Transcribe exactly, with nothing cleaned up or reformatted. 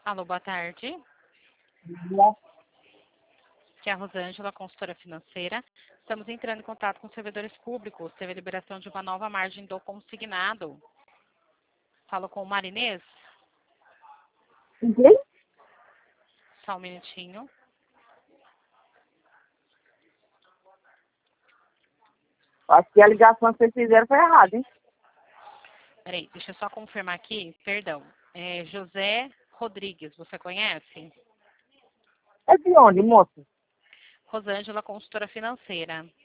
Alô, boa tarde. Bom, Aqui é a Rosângela, consultora financeira. Estamos entrando em contato com os servidores públicos. Teve a liberação de uma nova margem do consignado. Falo com o Marinês. Entende? Só um minutinho. Acho que a ligação que vocês fizeram foi errada, hein? Peraí, deixa eu só confirmar aqui. Perdão. É José Rodrigues, você conhece? É de onde, moço? Rosângela, consultora financeira.